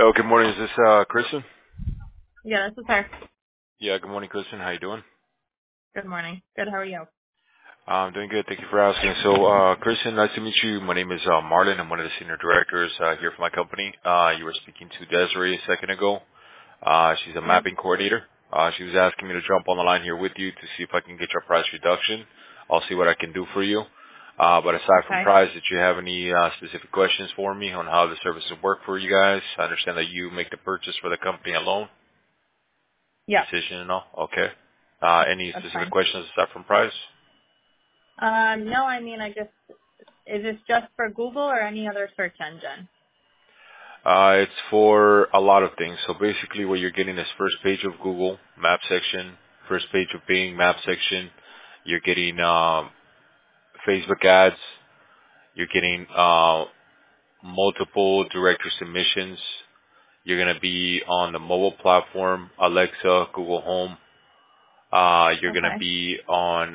Hello, good morning. Is this Kristen? Yeah, this is her. Yeah, good morning, Kristen. How you doing? Good morning. Good. How are you? I'm doing good. Thank you for asking. So, Kristen, nice to meet you. My name is Marlon. I'm one of the senior directors here for my company. You were speaking to Desiree a second ago. She's a Yep. mapping coordinator. She was asking me to jump on the line here with you to see if I can get your price reduction. I'll see what I can do for you. But aside from Okay. price, did you have any specific questions for me on how the services work for you guys? I understand that you make the purchase for the company alone. Yeah, Decision and all? Okay. Any that's specific fine. questions aside from price? No, I mean, is this just for Google or any other search engine? It's for a lot of things. So basically what you're getting is first page of Google, map section, first page of Bing, map section. You're getting Facebook ads. You're getting multiple directory submissions. You're going to be on the mobile platform, Alexa, Google Home. You're going to Okay. be on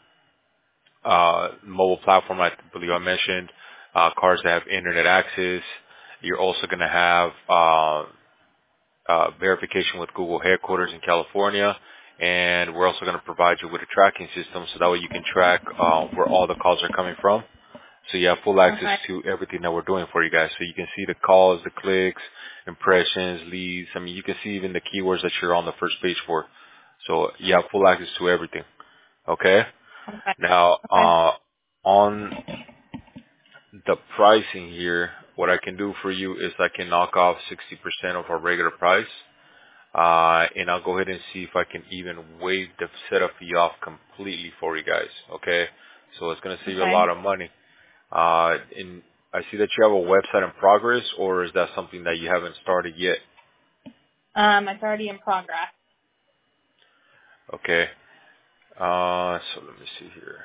mobile platform, I believe I mentioned, cars that have internet access. You're also going to have verification with Google headquarters in California, and we're also going to provide you with a tracking system so that way you can track where all the calls are coming from. So you have full access Okay. to everything that we're doing for you guys. So you can see the calls, the clicks, impressions, leads. I mean, you can see even the keywords that you're on the first page for. So you have full access to everything. Okay? Okay. Now, Okay. on the pricing here, what I can do for you is I can knock off 60% of our regular price, and I'll go ahead and see if I can even waive the setup fee off completely for you guys. Okay, so it's going to save you a Okay. lot of money. And I see that you have a website in progress, or is that something that you haven't started yet? It's already in progress. Okay, so let me see here.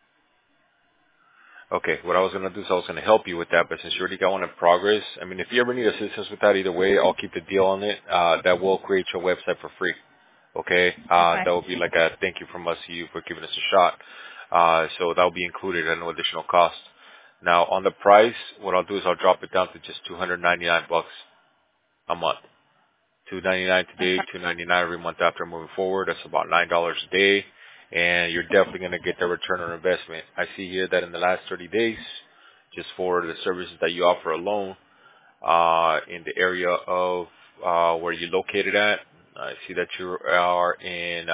Okay, what I was going to do is I was going to help you with that, but since you already got one in progress, I mean, if you ever need assistance with that, either way, I'll keep the deal on it. That will create your website for free. Okay, Okay. that will be like a thank you from us to you for giving us a shot. So that will be included at no additional cost. Now, on the price, what I'll do is I'll drop it down to just $299 a month. $299 today, Okay. $299 every month after moving forward. That's about $9 a day, and you're definitely going to get the return on investment. I see here that in the last 30 days, just for the services that you offer alone, in the area of where you're located at, I see that you are in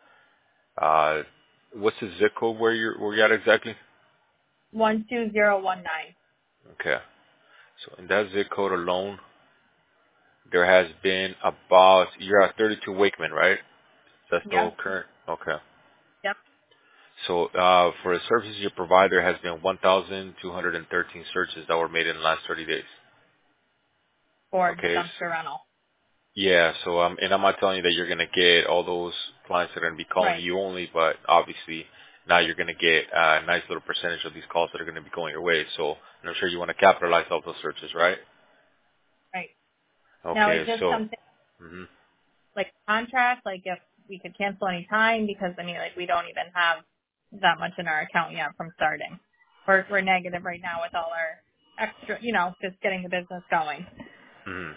what's the zip code where you're at exactly? 12019. Okay, so in that zip code alone, there has been about you're at 32 Wakeman, right? Is that still Yep. current? Okay. Yep. So for the services you provide, there has been 1,213 searches that were made in the last 30 days. For Okay. dumpster rental. Yeah. So and I'm not telling you that you're going to get all those clients that are going to be calling Right. you only, but obviously now you're going to get a nice little percentage of these calls that are going to be going your way. So and I'm sure you want to capitalize off those searches, right? Right. Now, is Okay. this So. something Mhm. like contract? Like if we could cancel any time because I mean, like we don't even have that much in our account yet from starting. We're negative right now with all our extra, just getting the business going. Mhm.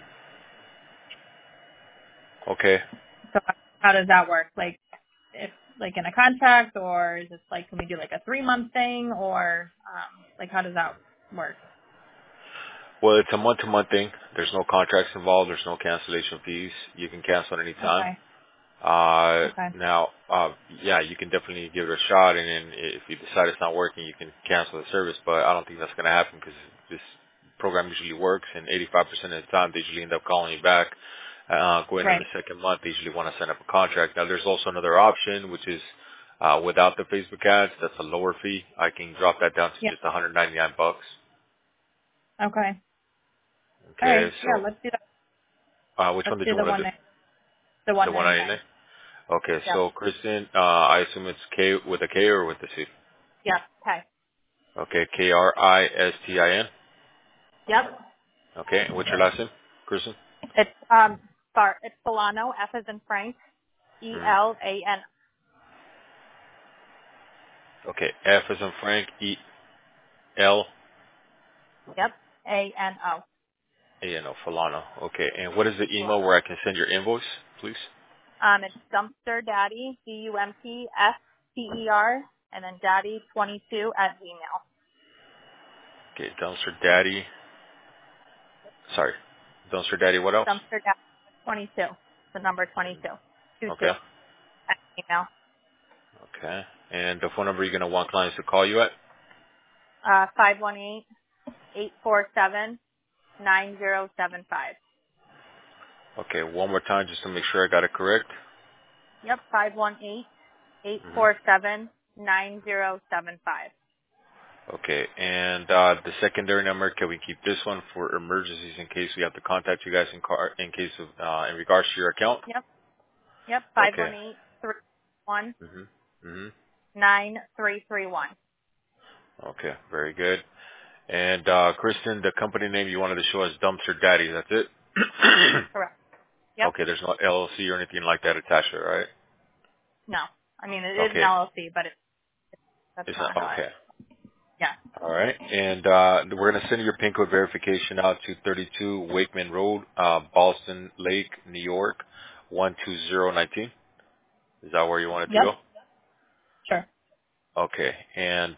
Okay. So how does that work? Like if like in a contract, or is it like can we do like a 3-month thing, or like how does that work? Well, it's a month-to-month thing. There's no contracts involved. There's no cancellation fees. You can cancel at any time. Okay. Okay. Now, yeah, you can definitely give it a shot, and then if you decide it's not working, you can cancel the service. But I don't think that's going to happen because this program usually works, and 85% of the time they usually end up calling you back. Going on the Right. second month, they usually want to set up a contract. Now, there's also another option, which is without the Facebook ads. That's a lower fee. I can drop that down to Yeah. just $199. Okay. All Okay, right. Yeah. so Let's do that. which Let's one did do you the want one to do? the The 199? 199. Okay, Yep. so Kristen, I assume it's K with a K or with a C? Yep. Okay. Okay, Kristin. Yep. Okay, and what's your last name, Kristen? It's it's Solano. F as in Frank. Mm. ELAN. Okay, F as in Frank, E L. Yep. ANO. Yeah, no, Falana. Okay. And what is the email Solana. where I can send your invoice, please? It's Dumpster Daddy, DUMPSTER, and then Daddy22 at Gmail. Okay, Dumpster Daddy. Sorry. Dumpster Daddy, what else? Dumpster Daddy 22, the number 22, 22 Okay. at Gmail. Okay. And the phone number you're going to want clients to call you at? 518-847-9075. Okay, one more time just to make sure I got it correct. Yep, Hmm. 518-847-9075. Okay, and the secondary number, can we keep this one for emergencies in case we have to contact you guys in case of in regards to your account? Yep, Okay. 518-331-9331. Mhm. Mhm. Okay, very good. And Kristen, the company name you wanted to show us Dumpster Daddy. That's it. Correct. Yep. Okay, there's no LLC or anything like that attached to it, right? No. I mean, it is an Okay, LLC, but that's it's not not how okay. yeah. All right, and we're gonna send your PIN code verification out to 32 Wakeman Road, Boston Lake, New York, 12019. Is that where you want it to Yep. go? Sure. Okay, and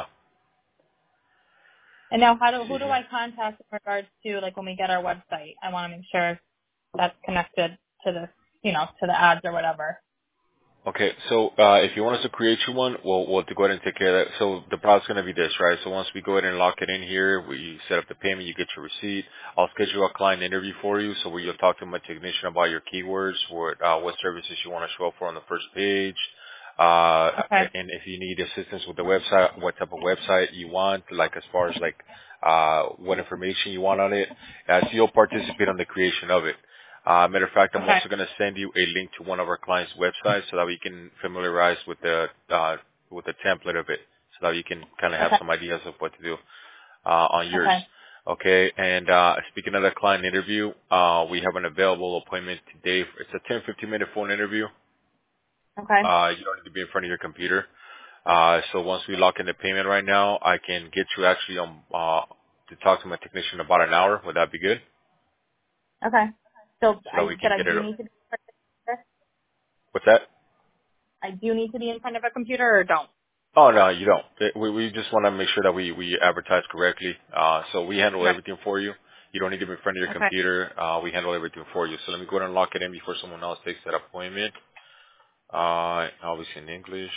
And now see who do here. I contact in regards to, like, when we get our website? I want to make sure that's connected to the, to the ads or whatever. Okay, so if you want us to create you one, we'll have to go ahead and take care of that. So the process is going to be this, right? So once we go ahead and lock it in here, we set up the payment, you get your receipt. I'll schedule a client interview for you, so where you'll talk to my technician about your keywords, what services you want to show up for on the first page, Okay. and if you need assistance with the website, what type of website you want, like as far as like what information you want on it, so you'll participate on the creation of it. Matter of fact, I'm Okay. also going to send you a link to one of our clients' websites so that we can familiarize with the template of it, so that you can kind of have Okay. some ideas of what to do on yours. Okay. Okay, and speaking of the client interview, we have an available appointment today. It's a 10-15 minute phone interview. Okay. You don't need to be in front of your computer. So once we lock in the payment right now, I can get you actually on to talk to my technician in about an hour. Would that be good? Okay. So So that we can I get it. do need to be in front of a computer? What's that? I do need to be in front of a computer or don't? Oh no, you don't. We just want to make sure that we advertise correctly. So we handle Right. everything for you. You don't need to be in front of your Okay. computer. We handle everything for you. So let me go ahead and lock it in before someone else takes that appointment. Obviously in English.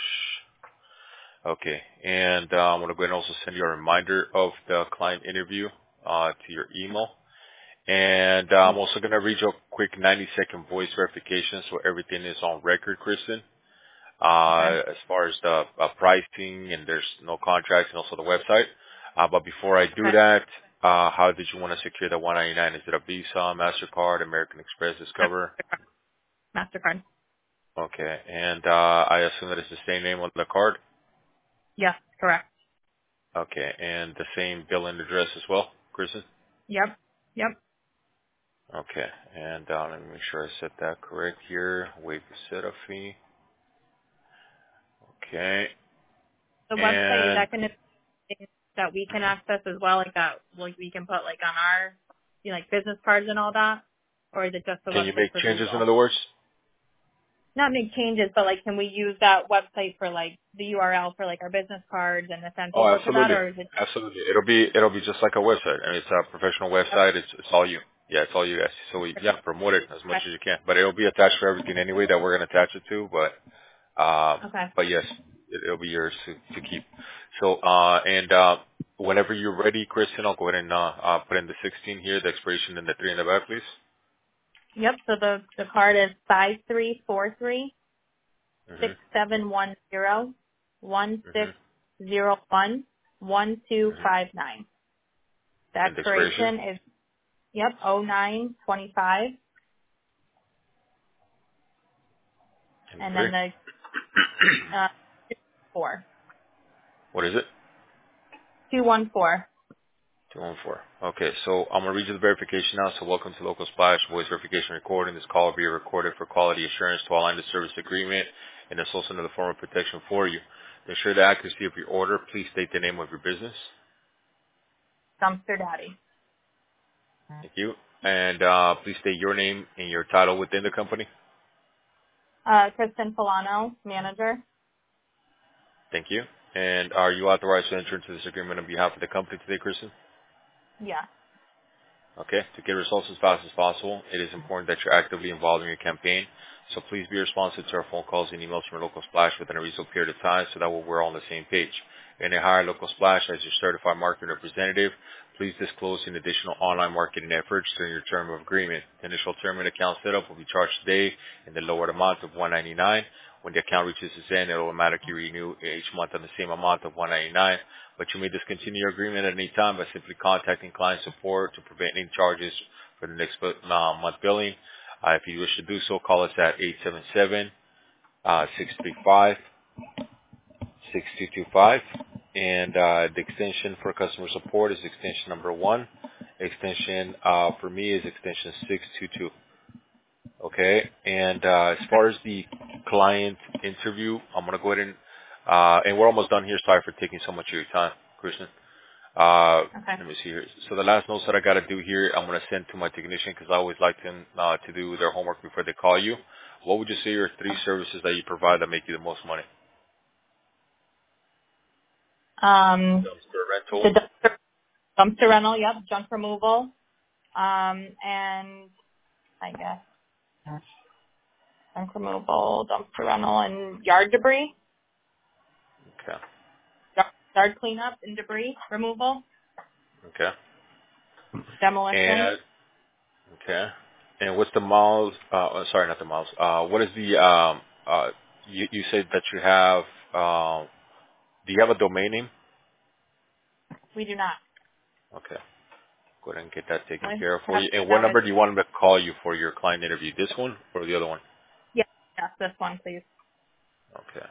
Okay. And I'm gonna go ahead and also send you a reminder of the client interview to your email. And I'm also gonna read you a quick 90-second voice verification so everything is on record, Kristen. Okay. As far as the pricing, and there's no contracts, and also the website. But before I do Okay. that, how did you want to secure the 199? Is it a Visa, MasterCard, American Express, Discover? MasterCard. Okay. And I assume that it's the same name on the card? Yes. Correct. Okay. And the same billing address as well, Kristen? Yep. Yep. Okay. And let me make sure I set that correct here. Waive the setup fee. Okay. The website, is And that going to be things that we can access as well, like that, like we can put like on our, like business cards and all that? Or is it just the can you website make for changes, in Google? other words? Not make changes, but like, can we use that website for like the URL for like our business cards and send Oh, people to that, absolutely. or is it? Absolutely. It'll be just like a website. I mean, it's a professional website. It's all you. Yeah, it's all you guys. So we promote it as much Okay. as you can. But it'll be attached for everything anyway that we're gonna attach it to. Okay. But yes, it'll be yours to keep. So whenever you're ready, Kristen, I'll go ahead and put in the 16 here, the expiration and the 3 in the back, please. Yep. So the card is 5343 Mhm. 6710 Mhm. 1601 Mhm. 1259. The And the expiration expiration is, yep, 0925. and the And 3. then the 4. What is it? 214. 214. Okay, so I'm gonna read you the verification now. So welcome to Local Splash Voice Verification Recording. This call will be recorded for quality assurance to align the service agreement, and it's also another form of protection for you. To ensure the accuracy of your order, please state the name of your business. Dumpster Daddy. Thank you. And please state your name and your title within the company. Kristen Polano, manager. Thank you. And are you authorized to enter into this agreement on behalf of the company today, Kristen? Yeah. Okay. To get results as fast as possible, it is important that you're actively involved in your campaign. So please be responsive to our phone calls and emails from Local Splash within a reasonable period of time so that we're all on the same page. And to hire Local Splash as your certified marketing representative, please disclose an additional online marketing efforts during your term of agreement. The initial term and account setup will be charged today in the lowered amount of $199. When the account reaches its end, it will automatically renew each month on the same amount of $199. But you may discontinue your agreement at any time by simply contacting client support to prevent any charges for the next month billing. If you wish to do so, call us at 877-635-6225. And the extension for customer support is extension number 1. Extension for me is extension 622. Okay. And as far as the client interview, I'm going to go ahead and we're almost done here. Sorry for taking so much of your time, Kristen. Okay. Let me see here. So the last notes that I got to do here, I'm going to send to my technician because I always like them to do their homework before they call you. What would you say are 3 services that you provide that make you the most money? Dumpster rental. The dumpster rental, yep, junk removal, and I guess junk removal, dumpster rental, and yard debris, Okay. yard cleanup and debris removal, Okay. demolition. And okay. And what's the miles? Sorry, not the miles. What is the? You said that you have. Do you have a domain name? We do not. Okay. Go ahead and get that taken We care of for have you. And what that number with, do you want them to call you for your client interview? This one or the other one? yes, this one, please. Okay.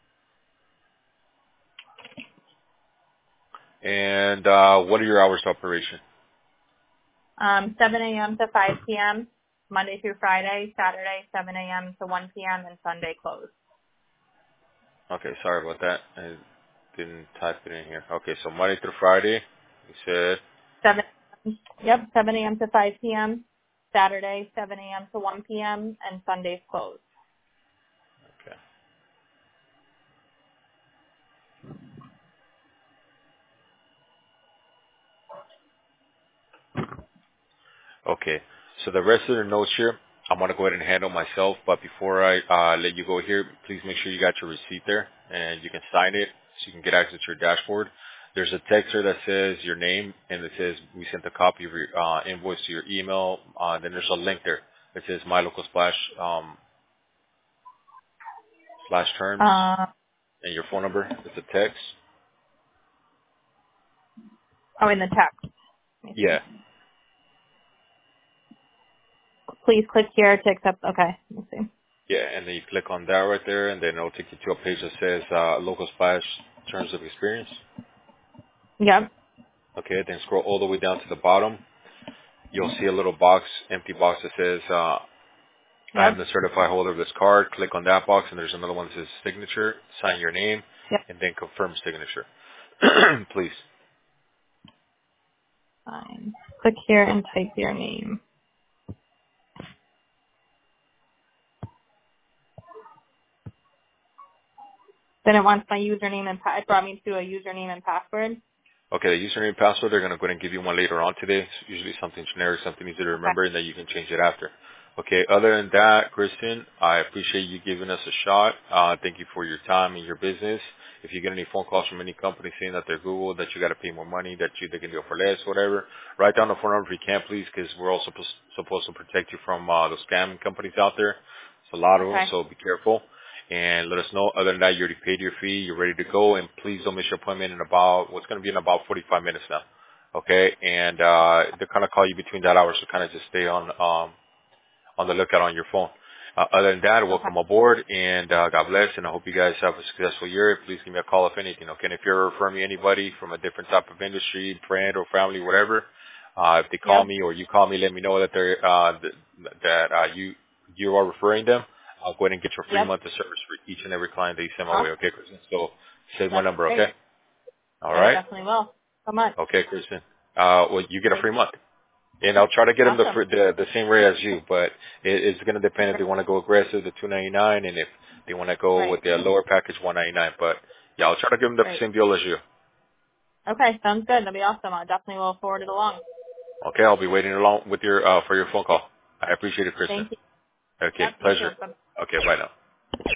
And what are your hours of operation? 7 a.m. to 5 p.m., Monday through Friday, Saturday, 7 a.m. to 1 p.m., and Sunday closed. Okay, sorry about that. I didn't type it in here. Okay, so Monday through Friday, you said. 7 a.m. to 5 p.m., Saturday, 7 a.m. to 1 p.m., and Sundays closed. Okay. Okay. So the rest of the notes here, I'm going to go ahead and handle myself. But before I let you go here, please make sure you got your receipt there and you can sign it so you can get access to your dashboard. There's a text here that says your name and it says we sent a copy of your invoice to your email. Then there's a link there that says My Local Splash slash terms and your phone number. It's a text. In the text. Let me see. Yeah. Please click here to accept. Okay, let me see. Yeah, and then you click on that right there, and then it'll take you to a page that says Local Splash Terms of Experience. Yep, Okay, then scroll all the way down to the bottom. You'll see a little box, empty box that says, I'm yep, the certified holder of this card. Click on that box, and there's another one that says signature. Sign your name, yep. and then confirm signature. Please. Fine. Click here and type your name. Then it wants my username and it brought me to a username and password. Okay, the username and password, they're going to go ahead and give you one later on today. It's usually something generic, something easy to Okay. remember, and then you can change it after. Okay, other than that, Kristen, I appreciate you giving us a shot. Thank you for your time and your business. If you get any phone calls from any company saying that they're Google, that you got to pay more money, that they can do it for less, whatever, write down the phone number if you can, please, because we're also supposed to protect you from those scam companies out there. It's a lot of them, Okay. so be careful. And let us know. Other than that, you already paid your fee. You're ready to go. And please don't miss your appointment in about, what's going to be in about 45 minutes now. Okay. And, they're going to call you between that hour. So kind of just stay on the lookout on your phone. Other than that, Okay. welcome aboard and, God bless. And I hope you guys have a successful year. Please give me a call if anything. Okay. And if you're referring me anybody from a different type of industry, friend or family, whatever, if they call Yep. me or you call me, let me know that they're, you are referring them. I'll go ahead and get your free Yep. month of service for each and every client that you send my Oh, way. Okay, Kristen? So save my that's number. great. Okay. All I right. definitely will. So much. Okay, Kristen. Well, you get a Thank free month. And I'll try to get them Awesome. the same rate as you, but it's going to depend if they want to go aggressive, the $299, and if they want to go Right. with their lower package, $199. But yeah, I'll try to give them the Right. same deal as you. Okay, sounds good. That'll be awesome. I definitely will forward it along. Okay, I'll be waiting along with your for your phone call. I appreciate it, Kristen. Thank you. Okay, Yep, you too. pleasure. Bye. Okay, bye now.